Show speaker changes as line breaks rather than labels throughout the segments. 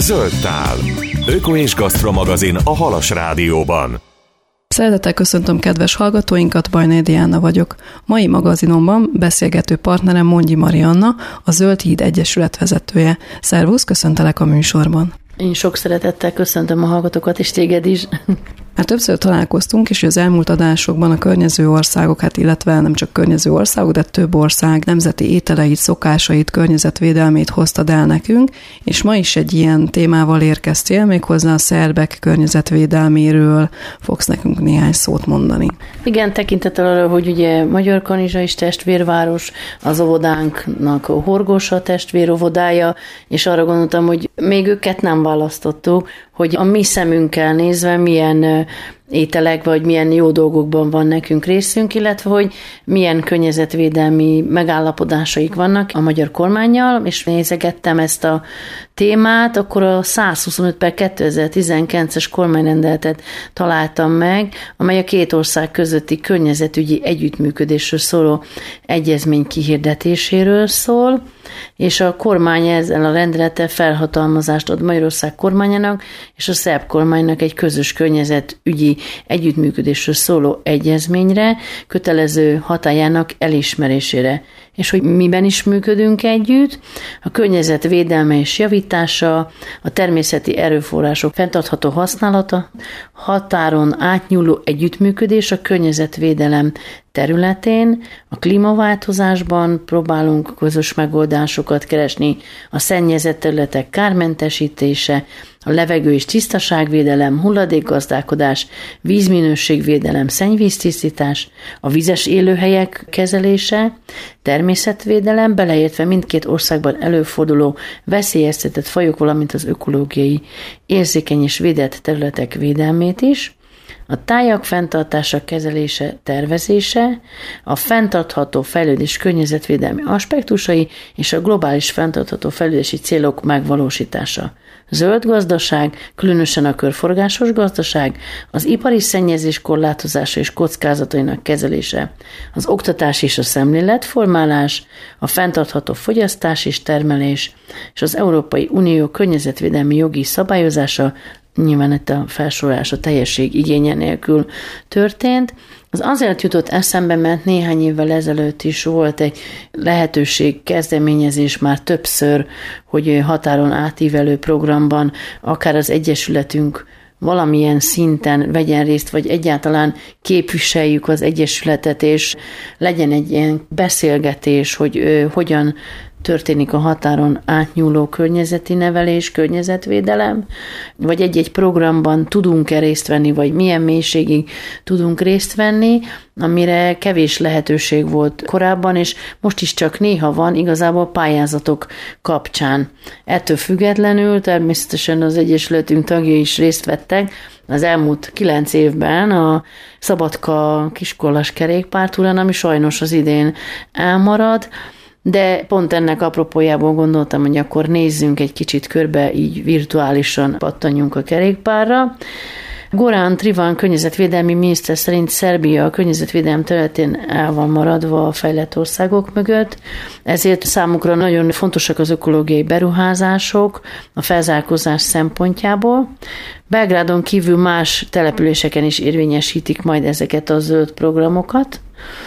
Zöld tál. Öko és Gasztro magazin a Halas Rádióban.
Szeretettel köszöntöm kedves hallgatóinkat, Bajnai Diana vagyok. Mai magazinomban beszélgető partnerem Mondji Marianna, a Zöld Híd Egyesület vezetője. Szervusz, köszöntelek a műsorban.
Én sok szeretettel köszöntöm a hallgatókat, és téged is.
Már többször találkoztunk, és az elmúlt adásokban a környező országok, illetve nem csak környező országok, de több ország nemzeti ételeit, szokásait, környezetvédelmét hoztad el nekünk, és ma is egy ilyen témával érkeztél, méghozzá a szerbek környezetvédelméről fogsz nekünk néhány szót mondani.
Igen, tekintettel arra, hogy ugye Magyarkanizsa is testvérváros, az óvodánknak a Horgosa a testvérovodája, és arra gondoltam, hogy még őket nem választottuk, hogy a mi szemünkkel nézve milyen ételek, vagy milyen jó dolgokban van nekünk részünk, illetve hogy milyen környezetvédelmi megállapodásaik vannak a magyar kormánnyal, és nézegettem ezt a témát, akkor a 125/2019-es kormányrendeletet találtam meg, amely a két ország közötti környezetügyi együttműködésről szóló egyezmény kihirdetéséről szól, és a kormány ezzel a rendelettel felhatalmazást ad Magyarország kormányának és a szerb kormánynak egy közös környezetügyi együttműködésről szóló egyezményre, kötelező hatályának elismerésére. És hogy miben is működünk együtt, a környezet védelme és javítása, a természeti erőforrások fenntartható használata, határon átnyúló együttműködés a környezetvédelem területén, a klímaváltozásban próbálunk közös megoldásokat keresni, a szennyezett területek kármentesítése, a levegő- és tisztaságvédelem, hulladékgazdálkodás, vízminőségvédelem, szennyvíztisztítás, a vizes élőhelyek kezelése, természetvédelem, beleértve mindkét országban előforduló veszélyeztetett fajok, valamint az ökológiai érzékeny és védett területek védelmét is, a tájak fenntartása, kezelése, tervezése, a fenntartható fejlődés környezetvédelmi aspektusai és a globális fenntartható fejlődési célok megvalósítása. Zöld gazdaság, különösen a körforgásos gazdaság, az ipari szennyezés korlátozása és kockázatainak kezelése, az oktatás és a szemléletformálás, a fenntartható fogyasztás és termelés, és az Európai Unió környezetvédelmi jogi szabályozása, nyilván itt a felsorolás a teljesség igénye nélkül történt. Az azért jutott eszembe, mert néhány évvel ezelőtt is volt egy lehetőség, kezdeményezés már többször, hogy határon átívelő programban akár az Egyesületünk valamilyen szinten vegyen részt, vagy egyáltalán képviseljük az Egyesületet, és legyen egy ilyen beszélgetés, hogy hogyan történik a határon átnyúló környezeti nevelés, környezetvédelem, vagy egy-egy programban tudunk-e részt venni, vagy milyen mélységig tudunk részt venni, amire kevés lehetőség volt korábban, és most is csak néha van igazából pályázatok kapcsán. Ettől függetlenül természetesen az Egyesületünk tagjai is részt vettek az elmúlt 9 évben a Szabadka kiskollas kerékpártúrán, ami sajnos az idén elmarad, de pont ennek apropójából gondoltam, hogy akkor nézzünk egy kicsit körbe, így virtuálisan pattanjunk a kerékpárra. Goran Trivan környezetvédelmi miniszter szerint Szerbia a környezetvédelem területén el van maradva a fejlett országok mögött, ezért számukra nagyon fontosak az ökológiai beruházások a felzárkózás szempontjából. Belgrádon kívül más településeken is érvényesítik majd ezeket a zöld programokat,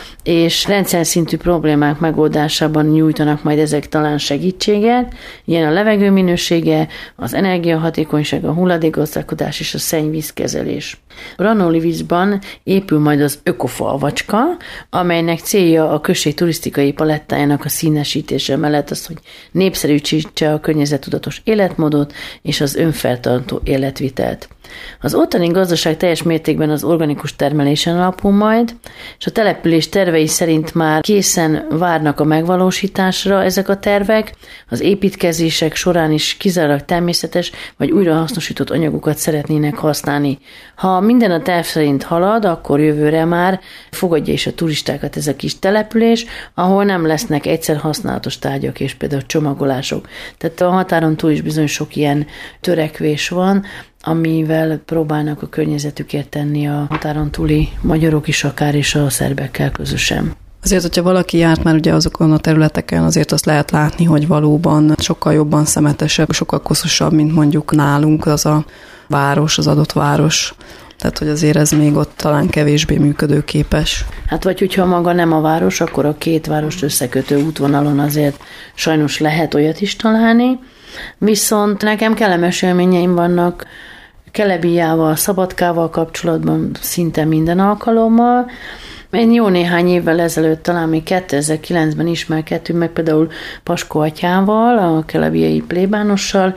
és rendszer szintű problémák megoldásában nyújtanak majd ezek talán segítséget, ilyen a levegő minősége, az energiahatékonyság, a hulladékgazdálkodás és a szennyvízkezelés. Ranolivicban épül majd az ökofalvacska, amelynek célja a község turisztikai palettájának a színesítése mellett az, hogy népszerűsítse a környezettudatos életmódot és az önfenntartó életvitelt. Az ottani gazdaság teljes mértékben az organikus termelésen alapul majd, és a település tervei szerint már készen várnak a megvalósításra ezek a tervek, az építkezések során is kizárólag természetes vagy újrahasznosított anyagokat szeretnének használni. Ha minden a terv szerint halad, akkor jövőre már fogadja is a turistákat ez a kis település, ahol nem lesznek egyszer használatos tárgyak és például csomagolások. Tehát a határon túl is bizony sok ilyen törekvés van, amivel próbálnak a környezetükért tenni a határon túli magyarok is akár, és a szerbekkel közösen.
Azért, hogyha valaki járt már ugye azokon a területeken, azért azt lehet látni, hogy valóban sokkal jobban szemetesebb, sokkal koszosabb, mint mondjuk nálunk az a város, az adott város. Tehát, hogy azért ez még ott talán kevésbé működőképes.
Hát vagy hogyha maga nem a város, akkor a két várost összekötő útvonalon azért sajnos lehet olyat is találni. Viszont nekem kellemes élményeim vannak Kelebijával, Szabadkával kapcsolatban szinte minden alkalommal. Én jó néhány évvel ezelőtt, talán még 2009-ben ismerkedtünk meg például Paskó atyával, a kelebijai plébánossal,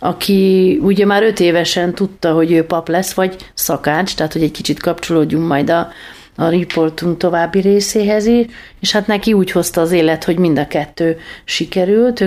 aki ugye már 5 évesen tudta, hogy ő pap lesz, vagy szakács, tehát hogy egy kicsit kapcsolódjunk majd a riportunk további részéhez is, és hát neki úgy hozta az élet, hogy mind a kettő sikerült. Ő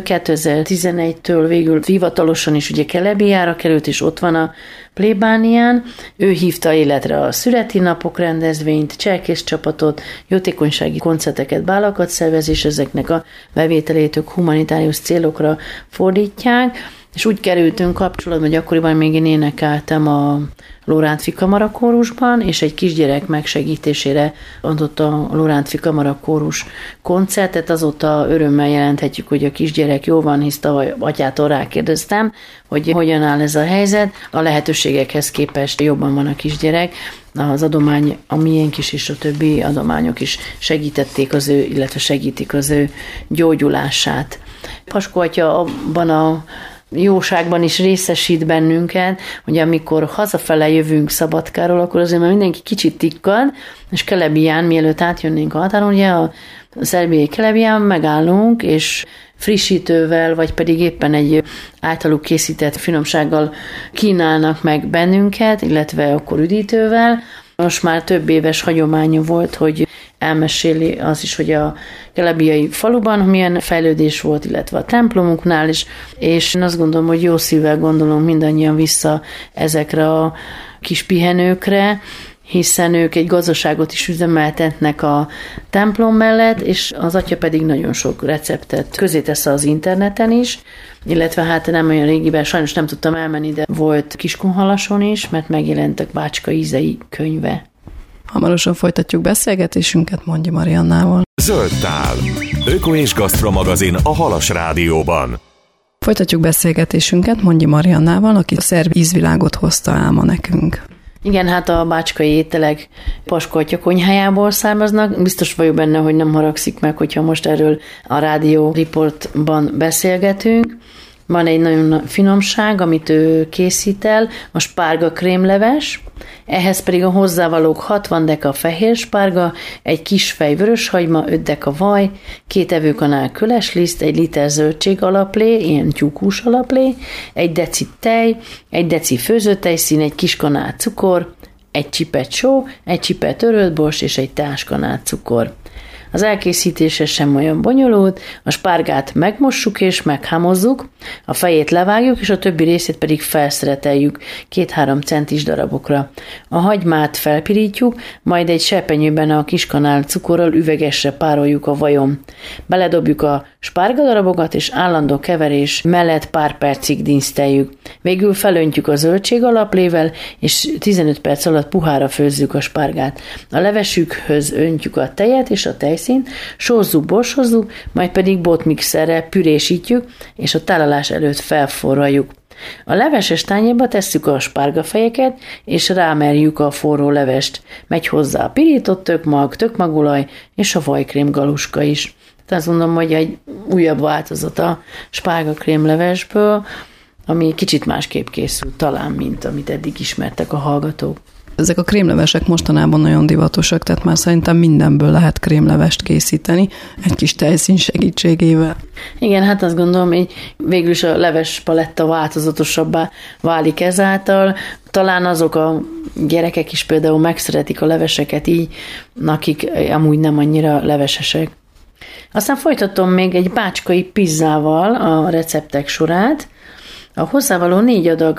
2011-től végül hivatalosan is ugye Kelebijára került, és ott van a plébánián. Ő hívta életre a születi napok rendezvényt, cselkész csapatot, jótékonysági koncerteket, bálakat szervez, és ezeknek a bevételét ők humanitárius célokra fordítják, és úgy kerültünk kapcsolatba, hogy akkoriban még én énekeltem a Lorántfi Kamarakórusban, és egy kisgyerek megsegítésére adott a Lorántfi Kamarakórus koncertet. Azóta örömmel jelenthetjük, hogy a kisgyerek jó van, hisz tavaly atyától rákérdeztem, hogy hogyan áll ez a helyzet. A lehetőségekhez képest jobban van a kisgyerek. Az adomány, a miénk is, és a többi adományok is segítették az ő, illetve segítik az ő gyógyulását. Paskó atya abban a jóságban is részesít bennünket, hogy amikor hazafele jövünk Szabadkáról, akkor azért már mindenki kicsit tikkad, és Kelebiján, mielőtt átjönnénk a határon, ugye a szerbiai Kelebiján megállunk, és frissítővel, vagy pedig éppen egy általuk készített finomsággal kínálnak meg bennünket, illetve akkor üdítővel. Most már több éves hagyománya volt, hogy elmeséli az is, hogy a kelebijai faluban milyen fejlődés volt, illetve a templomunknál is, és én azt gondolom, hogy jó szívvel gondolunk mindannyian vissza ezekre a kis pihenőkre, hiszen ők egy gazdaságot is üzemeltetnek a templom mellett, és az atya pedig nagyon sok receptet közé tesz az interneten is, illetve hát nem olyan régiben, sajnos nem tudtam elmenni, de volt Kiskunhalason is, mert megjelentek Bácska ízei könyve.
Hamarosan folytatjuk beszélgetésünket Mondji Mariannával.
Zöld tál. Öko és Gasztromagazin a Halas Rádióban.
Folytatjuk beszélgetésünket Mondji Mariannával, aki a szerb ízvilágot hozta el ma nekünk.
Igen, hát a bácskai ételek Paskó atya konyhájából származnak. Biztos vagyok benne, hogy nem haragszik meg, hogyha most erről a rádió riportban beszélgetünk. Van egy nagyon finomság, amit ő készít el, a spárga krémleves, ehhez pedig a hozzávalók 60 deka fehér spárga, egy kis fej vöröshagyma, 5 deka vaj, 2 evőkanál kölesliszt, 1 liter zöldség alaplé, ilyen tyúkús alaplé, 1 deci tej, 1 deci főzőtejszín, 1 kis kanál cukor, 1 csipet só, 1 csipet törölt bors és 1 teáskanál cukor. Az elkészítése sem olyan bonyolult, a spárgát megmossuk és meghámozzuk, a fejét levágjuk, és a többi részét pedig felszereteljük 2-3 centis darabokra. A hagymát felpirítjuk, majd egy serpenyőben a kiskanál cukorral üvegesre pároljuk a vajon. Beledobjuk a spárgadarabokat, és állandó keverés mellett pár percig dinszteljük. Végül felöntjük a zöldség alaplével, és 15 perc alatt puhára főzzük a spárgát. A levesükhöz öntjük a tejet és a tejszínt, sózzuk, borsozzuk, majd pedig botmixerrel pürésítjük, és a tálalás előtt felforraljuk. A leveses tányérba tesszük a spárgafejeket, és rámerjük a forró levest. Megy hozzá a pirított tökmag, tökmagolaj és a vajkrém galuska is. Tehát azt mondom, hogy egy újabb változat a spárgakrémlevesből, ami kicsit másképp készül talán, mint amit eddig ismertek a hallgatók.
Ezek a krémlevesek mostanában nagyon divatosak, tehát már szerintem mindenből lehet krémlevest készíteni, egy kis tejszín segítségével.
Igen, hát azt gondolom, hogy végül is a leves paletta változatosabbá válik ezáltal. Talán azok a gyerekek is például megszeretik a leveseket így, akik amúgy nem annyira levesesek. Aztán folytatom még egy bácskai pizzával a receptek sorát. A hozzávaló 4 adag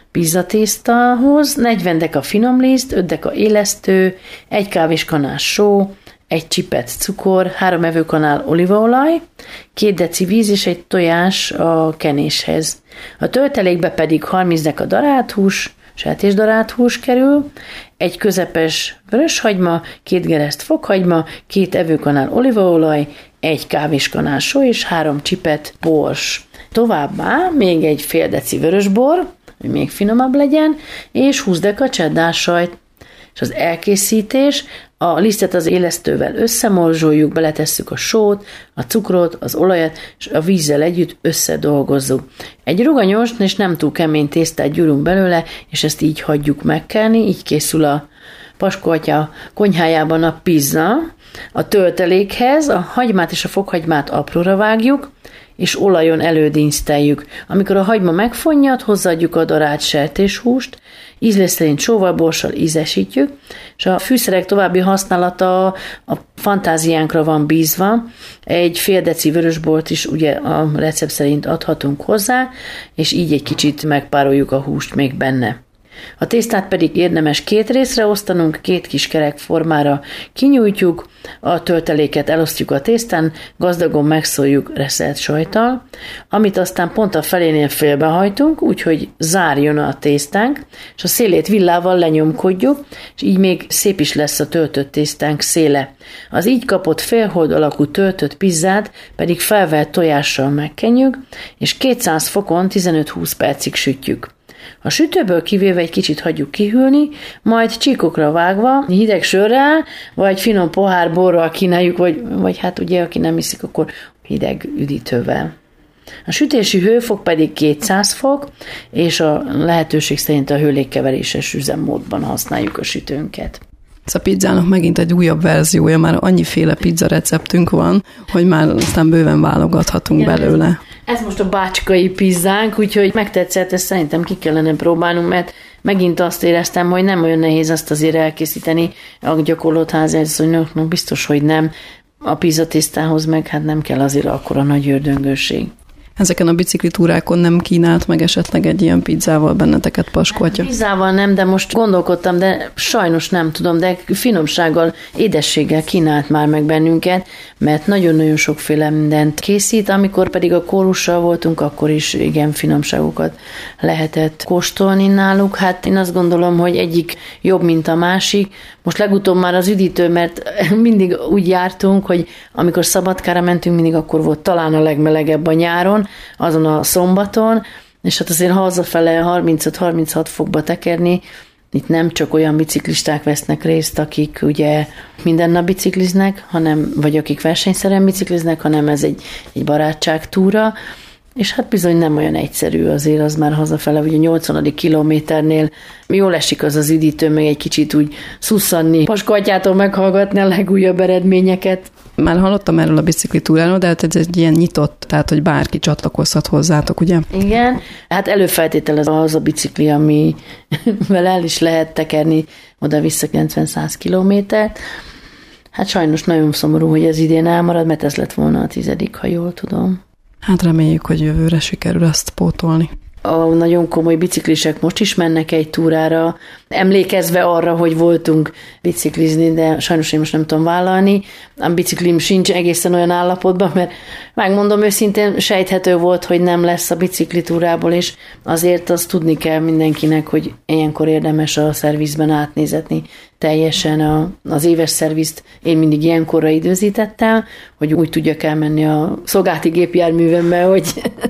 pizzatésztahoz 40 deka finomliszt, 5 deka élesztő, 1 kávéskanál só, 1 csipet cukor, 3 evőkanál olívaolaj, 2 deci víz és 1 tojás a kenéshez. A töltelékbe pedig 30 deka darált hús, sertésdarált hús kerül, egy közepes vöröshagyma, 2 gereszt fokhagyma, 2 evőkanál olívaolaj, 1 kávéskanál só és 3 csipet bors. Továbbá még egy fél deci vörösbor, hogy még finomabb legyen, és 20 deka cheddar sajt. És az elkészítés, a lisztet az élesztővel összemorzsoljuk, beletesszük a sót, a cukrot, az olajat, és a vízzel együtt összedolgozzuk. Egy ruganyos és nem túl kemény tésztát gyúrunk belőle, és ezt így hagyjuk megkelni, így készül a Paskó atya konyhájában a pizza. A töltelékhez a hagymát és a fokhagymát apróra vágjuk, és olajon elődínyszteljük. Amikor a hagyma megfonnyad, hozzáadjuk a darált sertéshúst, ízlés szerint sóval, borssal ízesítjük, és a fűszerek további használata a fantáziánkra van bízva. Egy fél deci vörösbort is ugye a recept szerint adhatunk hozzá, és így egy kicsit megpároljuk a húst még benne. A tésztát pedig érdemes 2 részre osztanunk, 2 kis kerek formára kinyújtjuk, a tölteléket elosztjuk a tésztán, gazdagon megszórjuk reszelt sajttal, amit aztán pont a felénél félbehajtunk, úgyhogy zárjon a tésztánk, és a szélét villával lenyomkodjuk, és így még szép is lesz a töltött tésztánk széle. Az így kapott félhold alakú töltött pizzát pedig felvert tojással megkenjük, és 200 fokon 15-20 percig sütjük. A sütőből kivéve egy kicsit hagyjuk kihűlni, majd csíkokra vágva, hideg sörrel, vagy finom pohár borral kínáljuk, vagy hát ugye, aki nem iszik, akkor hideg üdítővel. A sütési hőfok pedig 200 fok, és a lehetőség szerint a hőlékkeveréses üzemmódban használjuk a sütőnket.
Ez a pizzának megint egy újabb verziója, már annyiféle pizza receptünk van, hogy már aztán bőven válogathatunk belőle.
Ez most a bácskai pizzánk, úgyhogy megtetszett, ezt szerintem ki kellene próbálnunk, mert megint azt éreztem, hogy nem olyan nehéz azt azért elkészíteni a gyakorlott háziasszonyoknak, biztos, hogy nem. A pizzatésztához meg hát nem kell azért akkora nagy ördöngőség.
Ezeken a biciklitúrákon nem kínált meg esetleg egy ilyen pizzával benneteket, Paskó atya?
Pizzával nem, de most gondolkodtam, de sajnos nem tudom, de finomsággal, édességgel kínált már meg bennünket, mert nagyon-nagyon sokféle mindent készít, amikor pedig a kórussal voltunk, akkor is igen finomságokat lehetett kóstolni náluk. Hát én azt gondolom, hogy egyik jobb, mint a másik. Most legutóbb már az üdítő, mert mindig úgy jártunk, hogy amikor Szabadkára mentünk, mindig akkor volt talán a legmelegebb a nyáron, azon a szombaton, és hát azért hazafele 35-36 fokba tekerni, itt nem csak olyan biciklisták vesznek részt, akik ugye minden nap bicikliznek, vagy akik versenyszerűen bicikliznek, hanem ez egy barátságtúra, és hát bizony nem olyan egyszerű azért az már hazafele, hogy a 80. kilométernél jól esik az üdítő, meg egy kicsit úgy szusszanni, Paskó atyától meghallgatni a legújabb eredményeket.
Már hallottam erről a biciklitúráról, de hát ez egy ilyen nyitott, tehát hogy bárki csatlakozhat hozzátok, ugye?
Igen, hát előfeltétel az a bicikli, amivel el is lehet tekerni oda-vissza 90-100 kilométert. Hát sajnos nagyon szomorú, hogy ez idén elmarad, mert ez lett volna a 10., ha jól tudom.
Hát reméljük, hogy jövőre sikerül ezt pótolni.
A nagyon komoly biciklisek most is mennek egy túrára, emlékezve arra, hogy voltunk biciklizni, de sajnos én most nem tudom vállalni. A biciklim sincs egészen olyan állapotban, mert megmondom őszintén, sejthető volt, hogy nem lesz a biciklitúrából, és azért azt tudni kell mindenkinek, hogy ilyenkor érdemes a szervizben átnézetni teljesen az éves szervizt. Én mindig ilyenkorra időzítettem, hogy úgy tudjak elmenni a szolgálati gépjárművembe, hogy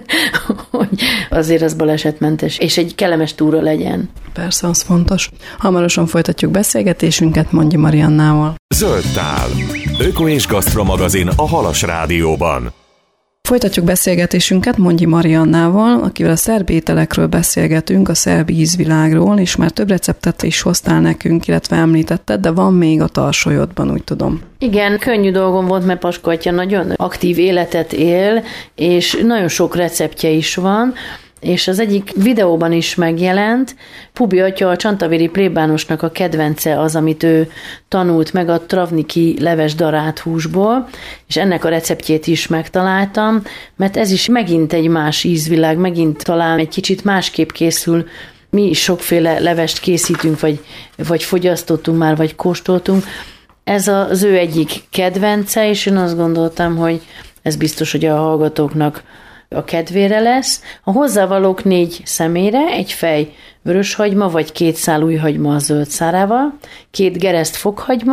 azért az balesetmentes, és egy kellemes túra legyen.
Persze, az fontos. Hamarosan folytatjuk beszélgetésünket Mondji Mariannával.
Zöld tál. Öko és Gasztromagazin a Halas Rádióban.
Folytatjuk beszélgetésünket Mondji Mariannával, akivel a szerb ételekről beszélgetünk, a szerb ízvilágról, és már több receptet is hoztál nekünk, illetve említetted, de van még a tarsolyodban, úgy tudom.
Igen, könnyű dolgom volt, mert Paskó atya nagyon aktív életet él, és nagyon sok receptje is van, és az egyik videóban is megjelent. Pubi atya, a csantavéri plébánosnak a kedvence az, amit ő tanult meg a travniki leves darált húsból, és ennek a receptjét is megtaláltam, mert ez is megint egy más ízvilág, megint talán egy kicsit másképp készül. Mi is sokféle levest készítünk, vagy fogyasztottunk már, vagy kóstoltunk. Ez az ő egyik kedvence, és én azt gondoltam, hogy ez biztos, hogy a hallgatóknak a kedvére lesz. A hozzávalók 4 személyre, egy fej vöröshagyma, vagy 2 szál újhagyma a zöld szárával, 2 gereszt fokhagyma,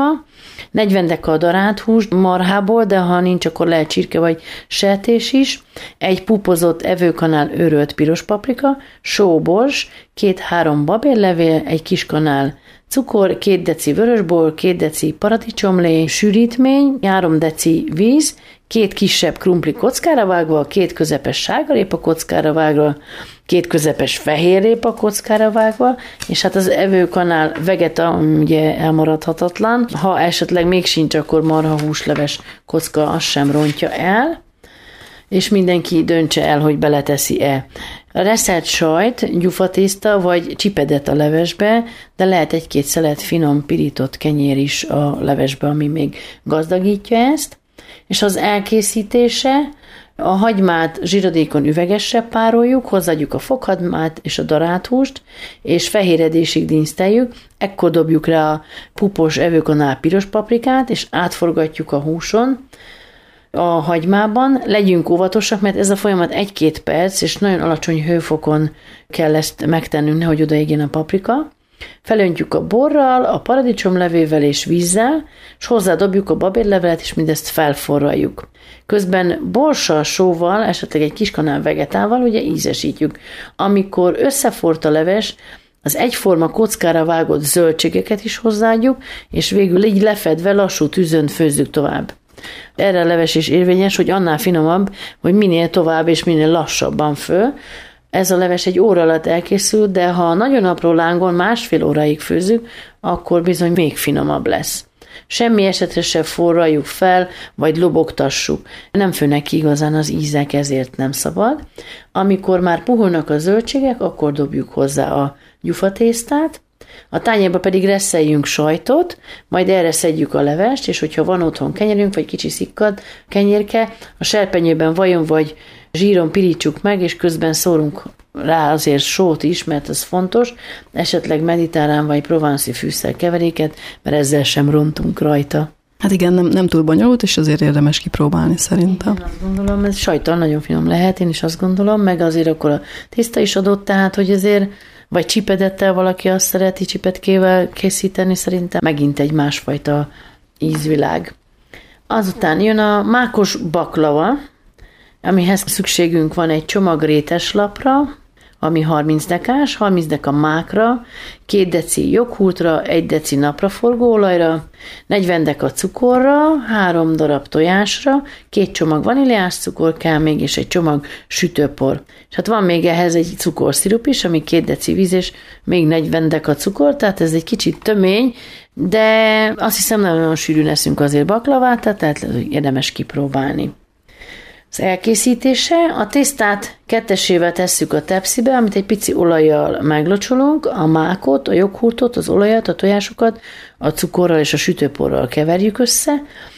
40 deka darált marhából, de ha nincs, akkor lehet csirke vagy sertés is, 1 pupozott evőkanál őrölt piros paprika, sóbors, 2-3 babérlevél, 1 kis kanál cukor, 2 deci vörösbor, 2 deci paradicsomlé, sűrítmény, 3 deci víz, 2 kisebb krumpli kockára vágva, 2 közepes sárgarépa kockára vágva, 2 közepes fehérrépa kockára vágva, és hát az evőkanál vegeta, ugye elmaradhatatlan. Ha esetleg még sincs, akkor marha húsleves kocka, az sem rontja el, és mindenki döntse el, hogy beleteszi-e reszelt sajt, gyufatészta vagy csipedett a levesbe, de lehet 1-2 szelet finom pirított kenyér is a levesbe, ami még gazdagítja ezt. És az elkészítése, a hagymát zsíradékon üvegessel pároljuk, hozzáadjuk a fokhagymát és a darált húst, és fehéredésig dinszteljük, ekkor dobjuk rá a pupos evőkanál piros paprikát, és átforgatjuk a húson, a hagymában. Legyünk óvatosak, mert ez a folyamat 1-2 perc, és nagyon alacsony hőfokon kell ezt megtennünk, nehogy odaégjen a paprika. Felöntjük a borral, a paradicsomlevével és vízzel, és hozzádobjuk a babérlevelet, és mindezt felforraljuk. Közben borssal, sóval, esetleg egy kis kanál vegetával ugye ízesítjük. Amikor összeforrt a leves, az egyforma kockára vágott zöldségeket is hozzáadjuk, és végül így lefedve lassú tűzön főzzük tovább. Erre a leves is érvényes, hogy annál finomabb, hogy minél tovább és minél lassabban föl. Ez a leves 1 óra alatt elkészül, de ha nagyon apró lángon 1,5 óráig főzzük, akkor bizony még finomabb lesz. Semmi esetre se forraljuk fel, vagy lobogtassuk. Nem főnek ki igazán az ízek, ezért nem szabad. Amikor már puhulnak a zöldségek, akkor dobjuk hozzá a gyufatésztát, a tányérba pedig resszeljünk sajtot, majd erre szedjük a levest, és hogyha van otthon kenyerünk, vagy kicsi szikkad kenyérke, a serpenyőben vajon vagy zsíron pirítsuk meg, és közben szórunk rá azért sót is, mert ez fontos, esetleg mediterrán vagy provanci fűszerkeveréket, mert ezzel sem rontunk rajta.
Hát igen, nem túl bonyolult, és azért érdemes kipróbálni szerintem.
Én azt gondolom, ez sajttal nagyon finom lehet, én is azt gondolom, meg azért akkor a tészta is adott, tehát hogy azért vagy csipedettel valaki azt szereti csipetkével készíteni, szerintem megint egy másfajta ízvilág. Azután jön a mákos baklava, amihez szükségünk van egy csomag réteslapra, ami 30 dekás, 30 deka mákra, 2 deci joghurtra, 1 deci napraforgóolajra, 40 deka cukorra, 3 darab tojásra, 2 csomag vaníliás cukor kell még, és egy csomag sütőpor. És hát van még ehhez egy cukorszirup is, ami 2 deci víz, és még 40 deka cukor, tehát ez egy kicsit tömény, de azt hiszem nem olyan sűrűn eszünk azért baklavát, tehát érdemes kipróbálni. Az elkészítése, a tésztát 2-esével tesszük a tepsibe, amit egy pici olajjal meglocsolunk, a mákot, a joghurtot, az olajat, a tojásokat, a cukorral és a sütőporral keverjük össze,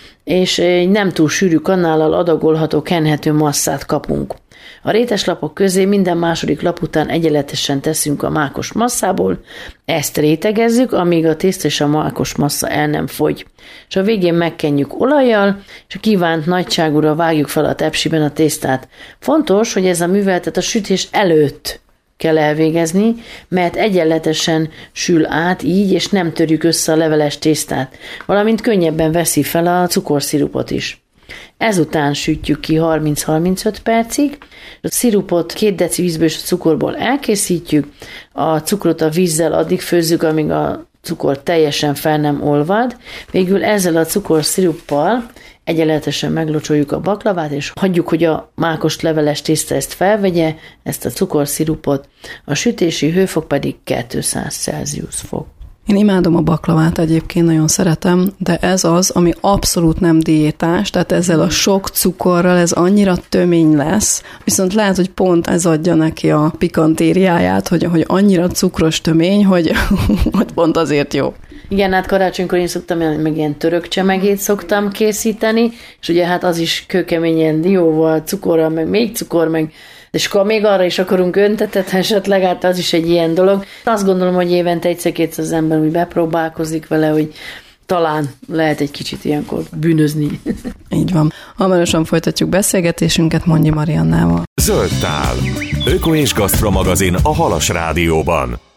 és egy nem túl sűrű kanállal adagolható, kenhető masszát kapunk. A réteslapok közé minden második lap után egyenletesen teszünk a mákos masszából, ezt rétegezzük, amíg a tészta és a mákos massza el nem fogy. És a végén megkenjük olajjal, és a kívánt nagyságúra vágjuk fel a tepsiben a tésztát. Fontos, hogy ez a műveletet a sütés előtt kell elvégezni, mert egyenletesen sül át így, és nem törjük össze a leveles tésztát, valamint könnyebben veszi fel a cukorszirupot is. Ezután sütjük ki 30-35 percig, a szirupot 2 deci vízből és a cukorból elkészítjük, a cukrot a vízzel addig főzzük, amíg a cukor teljesen fel nem olvad, végül ezzel a cukorsziruppal egyenletesen meglocsoljuk a baklavát, és hagyjuk, hogy a mákos leveles tészta ezt felvegye, ezt a cukorszirupot, a sütési hőfok pedig 200 Celsius fok.
Én imádom a baklavát egyébként, nagyon szeretem, de ez az, ami abszolút nem diétás, tehát ezzel a sok cukorral ez annyira tömény lesz, viszont lehet, hogy pont ez adja neki a pikantériáját, hogy annyira cukros tömény, hogy pont azért jó.
Igen, hát karácsonykor én szoktam, meg ilyen török csemegét szoktam készíteni, és ugye hát az is kőkeményen dióval, cukorral, meg még cukor, meg és akkor még arra is akarunk öntetet esetleg, hát az is egy ilyen dolog. Azt gondolom, hogy évente 1-2 az ember úgy bepróbálkozik vele, hogy talán lehet egy kicsit ilyenkor bűnözni.
Így van. Hamarosan folytatjuk beszélgetésünket Mondji Mariannával.
Zöld tál. Öko és Gasztro magazin a Halas Rádióban.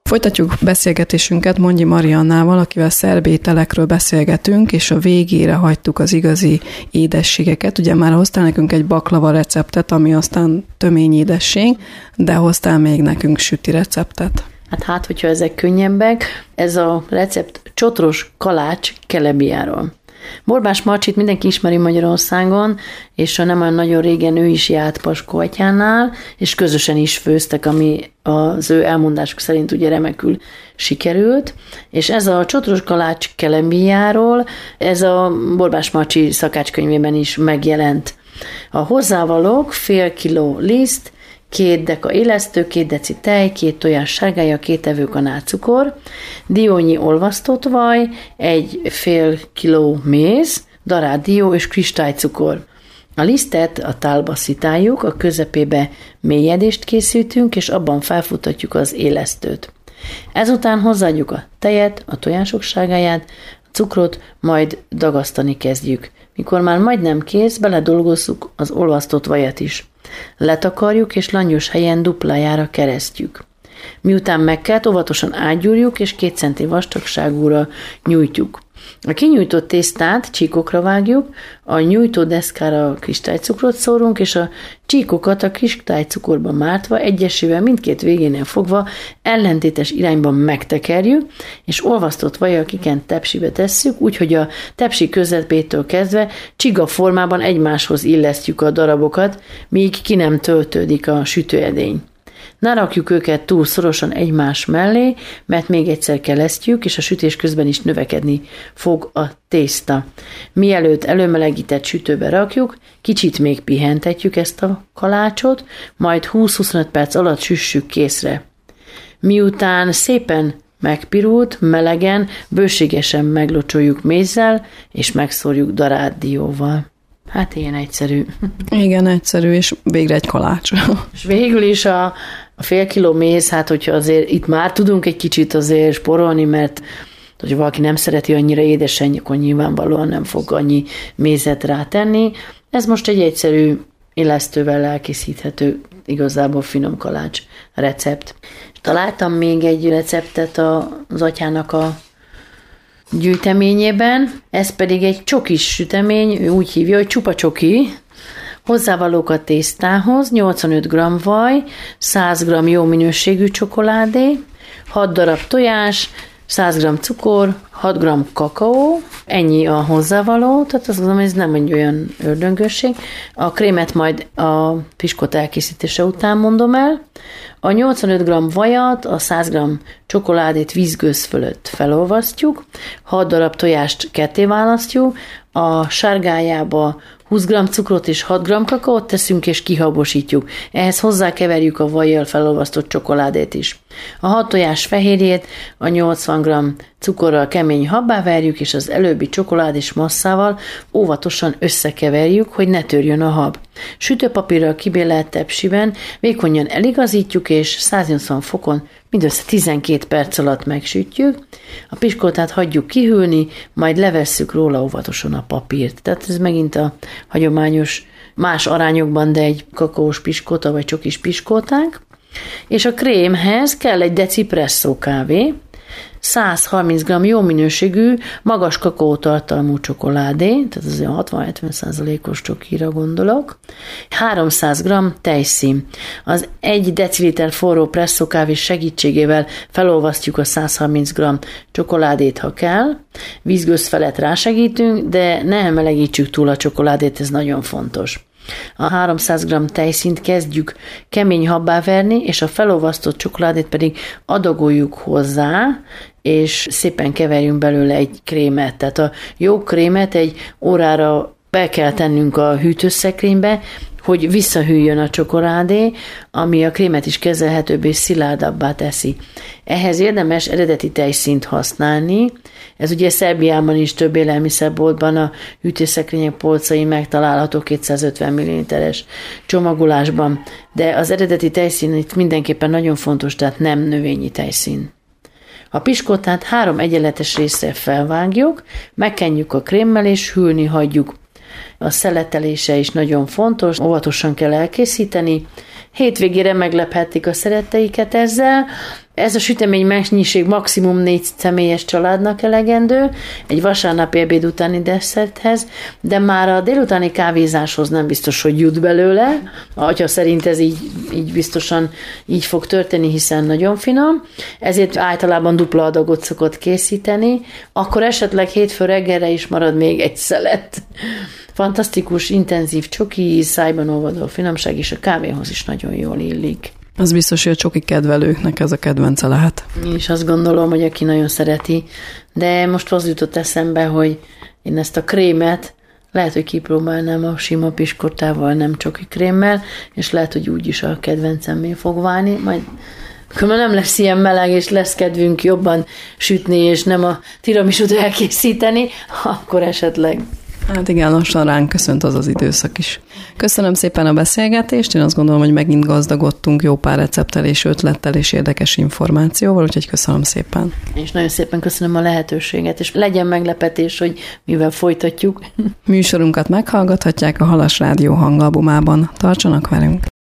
Folytatjuk beszélgetésünket Mondyi Mariannával, akivel szerb ételekről beszélgetünk, és a végére hagytuk az igazi édességeket. Ugye már hoztál nekünk egy baklava receptet, ami aztán tömény édesség, de hoztál még nekünk süti receptet.
Hát, hogyha ezek könnyebbek, ez a recept csotros kalács kelebiáról. Borbás Marcsit mindenki ismeri Magyarországon, és nem olyan nagyon régen ő is járt Paskó atyánál, és közösen is főztek, ami az ő elmondásuk szerint ugye remekül sikerült, és ez a csotros kalács kelembiáról, ez a Borbás Marcsi szakácskönyvében is megjelent. A hozzávalók: fél kiló liszt, 2 deka élesztő, 2 deci tej, 2 tojás sárgája, 2 evőkanál cukor, diónyi olvasztott vaj, 1 fél kiló méz, darált dió és kristálycukor. A lisztet a tálba szitáljuk, a közepébe mélyedést készítünk, és abban felfuttatjuk az élesztőt. Ezután hozzáadjuk a tejet, a tojások sárgáját, a cukrot, majd dagasztani kezdjük. Mikor már majdnem kész, beledolgozzuk az olvasztott vajat is. Letakarjuk, és langyos helyen duplájára keresztjük. Miután megkelt, óvatosan átgyúrjuk, és 2 centi vastagságúra nyújtjuk. A kinyújtott tésztát csíkokra vágjuk, a nyújtó deszkára kristálycukrot szórunk, és a csíkokat a kristálycukorba mártva, egyesével mindkét végénél fogva ellentétes irányban megtekerjük, és olvasztott vajjal kikent tepsibe tesszük, úgyhogy a tepsi közepétől kezdve csiga formában egymáshoz illesztjük a darabokat, míg ki nem töltődik a sütőedény. Ne rakjuk őket túl szorosan egymás mellé, mert még egyszer kelesztjük, és a sütés közben is növekedni fog a tészta. Mielőtt előmelegített sütőbe rakjuk, kicsit még pihentetjük ezt a kalácsot, majd 20-25 perc alatt süssük készre. Miután szépen megpirult, melegen, bőségesen meglocsoljuk mézzel, és megszórjuk darált dióval. Hát ilyen egyszerű.
Igen, egyszerű, és végre egy kalács.
És végül is a fél kiló méz, hát hogyha azért itt már tudunk egy kicsit azért sporolni, mert hogyha valaki nem szereti annyira édesen, akkor nyilvánvalóan nem fog annyi mézet rátenni. Ez most egy egyszerű illesztővel elkészíthető, igazából finom kalács recept. És találtam még egy receptet az atyának a gyűjteményében, ez pedig egy csokis sütemény, ő úgy hívja, hogy csupa csoki. Hozzávalók a tésztához: 85 g vaj, 100 g jó minőségű csokoládé, 6 darab tojás, 100 g cukor, 6 g kakaó, ennyi a hozzávaló, tehát azt gondolom, ez nem egy olyan ördöngösség. A krémet majd a piskot elkészítése után mondom el. A 85 g vajat, a 100 g csokoládét vízgőz fölött felolvasztjuk, 6 darab tojást ketté választjuk, a sárgájába 20 g cukrot és 6 g kakaót teszünk, és kihabosítjuk. Ehhez hozzákeverjük a vajjal felolvasztott csokoládét is. A 6 tojás fehérjét a 80 g cukorral kemény habbá verjük, és az előbbi csokoládés masszával óvatosan összekeverjük, hogy ne törjön a hab. Sütőpapírral kibélelt tepsiben vékonyan eligazítjuk, és 180 fokon mindössze 12 perc alatt megsütjük. A piskótát hagyjuk kihűlni, majd levesszük róla óvatosan a papírt. Tehát ez megint a hagyományos, más arányokban, de egy kakaós piskóta vagy csokis piskótánk. És a krémhez kell egy deci presszó kávé, 130 g jó minőségű, magas kakaótartalmú csokoládé, tehát az olyan 60-70%-os csokira gondolok, 300 g tejszín. Az 1 deciliter forró presszókávé segítségével felolvasztjuk a 130 g csokoládét, ha kell. Vízgőz felett rásegítünk, de ne melegítsük túl a csokoládét, ez nagyon fontos. A 300 g tejszínt kezdjük kemény habbá verni, és a felolvasztott csokoládét pedig adagoljuk hozzá, és szépen keverjünk belőle egy krémet. Tehát a jó krémet egy órára be kell tennünk a hűtőszekrénybe, hogy visszahűljön a csokoládé, ami a krémet is kezelhetőbbé és szilárdabbá teszi. Ehhez érdemes eredeti tejszínt használni. Ez ugye Szerbiában is több élelmiszerboltban a hűtőszekrények polcain megtalálható 250 ml-es csomagolásban, de az eredeti tejszín itt mindenképpen nagyon fontos, tehát nem növényi tejszín. A piskótát 3 egyenletes részre felvágjuk, megkenjük a krémmel és hűlni hagyjuk. A szeletelése is nagyon fontos, óvatosan kell elkészíteni. Hétvégére meglephetik a szeretteiket ezzel. Ez a sütemény mennyiség maximum 4 személyes családnak elegendő, egy vasárnapi ebéd utáni desszerthez, de már a délutáni kávézáshoz nem biztos, hogy jut belőle. A atya szerint ez így biztosan így fog történni, hiszen nagyon finom, ezért általában dupla adagot szokott készíteni, akkor esetleg hétfő reggelre is marad még egy szelet. Fantasztikus, intenzív csoki, szájban olvadó finomság, és a kávéhoz is nagyon jól illik.
Az biztos, hogy a csoki kedvelőknek ez a kedvence lehet.
És azt gondolom, hogy aki nagyon szereti, de most az jutott eszembe, hogy én ezt a krémet lehet, hogy kipróbálnám a sima piskotával, nem csoki krémmel, és lehet, hogy úgy is a kedvencemmé fog válni, majd akkor nem lesz ilyen meleg, és lesz kedvünk jobban sütni, és nem a tiramisút elkészíteni, akkor esetleg.
Hát igen, lassan ránk köszönt az az időszak is. Köszönöm szépen a beszélgetést, én azt gondolom, hogy megint gazdagodtunk jó pár recepttel és ötlettel és érdekes információval, úgyhogy köszönöm szépen.
És nagyon szépen köszönöm a lehetőséget, és legyen meglepetés, hogy mivel folytatjuk.
Műsorunkat meghallgathatják a Halas Rádió hangalbumában. Tartsanak velünk!